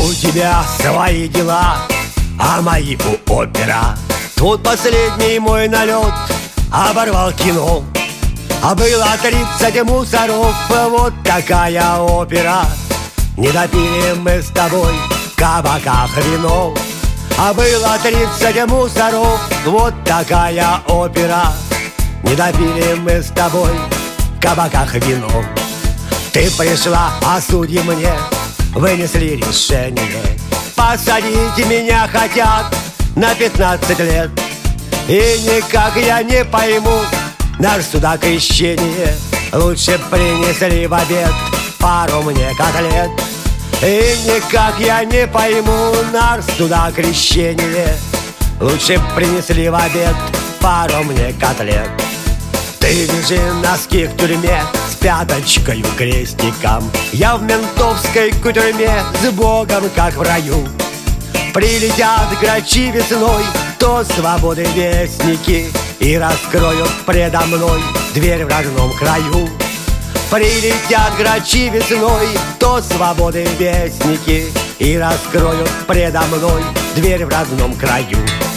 У тебя свои дела, а мои у опера. Тут последний мой налет оборвал кино. А было 30 мусоров, вот такая опера. Не допили мы с тобой в кабаках вино. А было 30 мусоров, вот такая опера. Не допили мы с тобой в кабаках вино. Ты пришла, а судьи мне вынесли решение. Посадить меня хотят на 15 лет. И никак я не пойму наш суда крещение. Лучше принесли в обед пару мне котлет. И никак я не пойму наш суда крещение. Лучше принесли в обед пару мне котлет. Ты вяжи носки в тюрьме с пяточкою крестиком. Я в ментовской тюрьме с Богом, как в раю. Прилетят грачи весной, то свободы вестники, и раскроют предо мной дверь в родном краю. Прилетят грачи весной, то свободы вестники, и раскроют предо мной дверь в родном краю.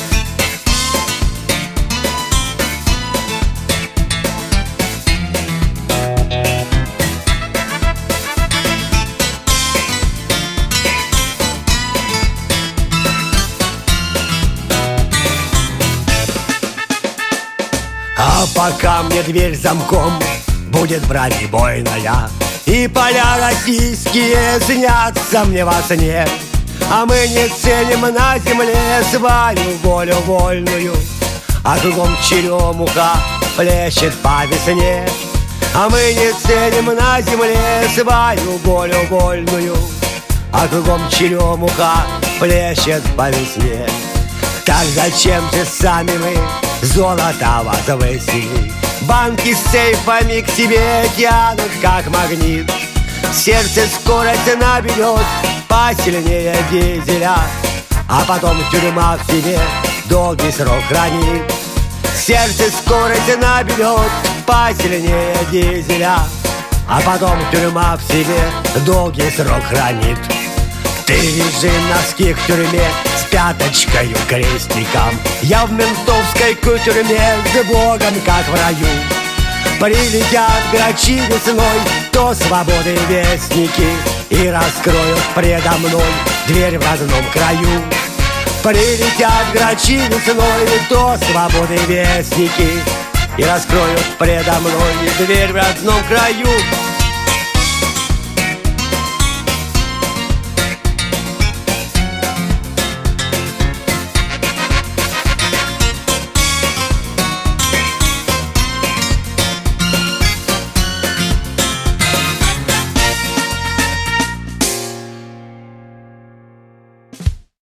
А пока мне дверь замком будет брать убойная, и поля российские снятся мне во сне. А мы не ценим на земле свою волю вольную, а кругом черемуха плещет по весне. А мы не ценим на земле свою волю вольную, а кругом черемуха плещет по весне. Так зачем же сами мы золото возвысили? Банки с сейфами к себе тянут, как магнит. Сердце скорость наберет посильнее дизеля, а потом тюрьма в себе долгий срок хранит. Сердце скорость наберет посильнее дизеля, а потом тюрьма в себе долгий срок хранит. Ты вяжи носки к тюрьме с пяточкою крестиком. Я в ментовской тюрьме с Богом, как в раю. Прилетят грачи весной, то свободы вестники, и раскроют предо мной дверь в родном краю. Прилетят грачи весной, то свободы вестники, и раскроют предо мной дверь в родном краю.